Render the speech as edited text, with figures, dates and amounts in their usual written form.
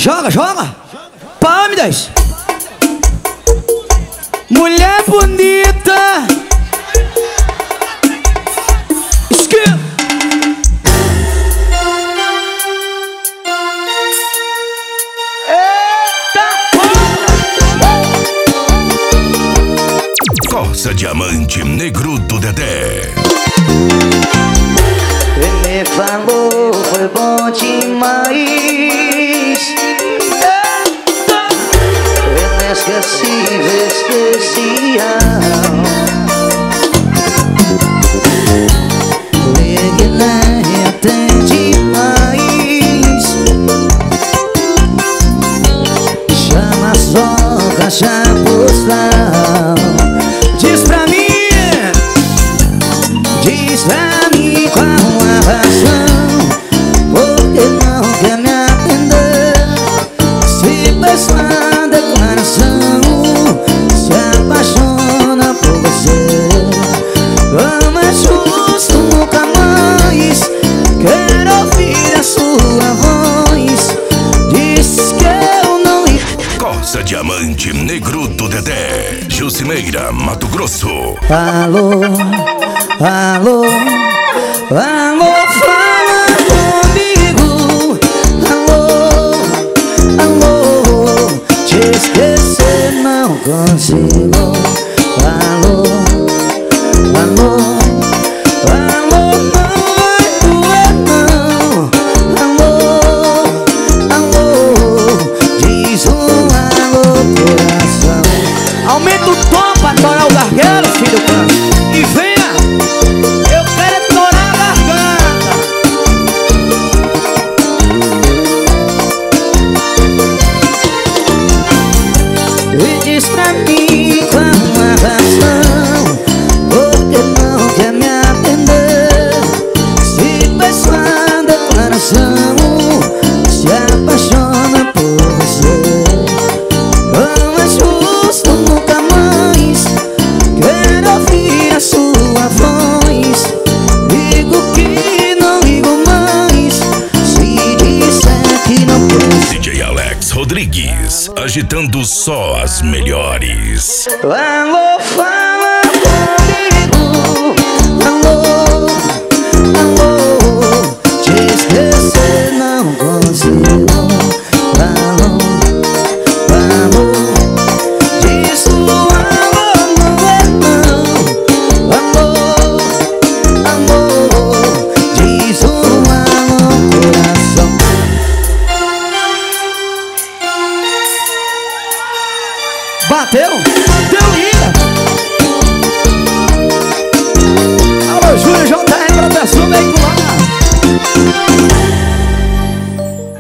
Joga, joga. Palmidas. Mulher bonita. Esquerda. Eita porra. Corsa Diamante Negro do Dedé. Ele me falou, foi bom demais. Inesquecível, especial. Ligue nem atende mais. Chama só caixa postal. Diz pra mim qual a razão, porque não quer me atender. Se pensa na declaração, se apaixona por você. Não é justo, nunca mais quero ouvir a sua voz. Diz que eu não Corsa Diamante Negro do Dedé. Jucimeira, Mato Grosso. Alô, alô, alô, fala comigo. Alô, alô, te esquecer não consigo. Alô, alô, alô, não vai doer não. Alô, alô, diz um alô, coração. aumenta o tom pra torar o gargalo, filho do canto. E venha, eu quero é torar a garganta. E diz pra mim qual a razão, porque não quer me atender. Se faz sua declaração, se apaixona por você. Não é justo, nunca mais quero ouvir a sua voz. Digo que não ligo mais, se disser que não quer. DJ Alex Rodrigues, agitando só as melhores. Alô, fala comigo. Alô, alô, te esquecer não consigo. Alô, alô, diz o alô, não é não. Alô, alô, diz o alô, coração. Bateu, deu liga.